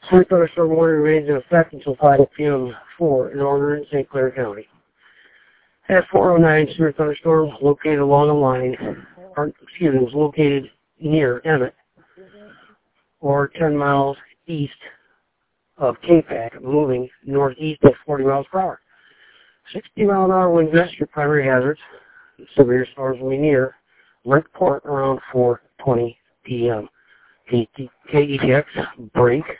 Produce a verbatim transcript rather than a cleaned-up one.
Severe thunderstorm warning remains in effect until five p m for northern Saint Clair County. At four oh nine, severe thunderstorm located along a line, or excuse me, was located near Emmett, or ten miles east of K PAC, moving northeast at forty miles per hour. sixty mile an hour wind gusts, your primary hazards. Severe storms will be near Lake Port around four twenty p m K E T X break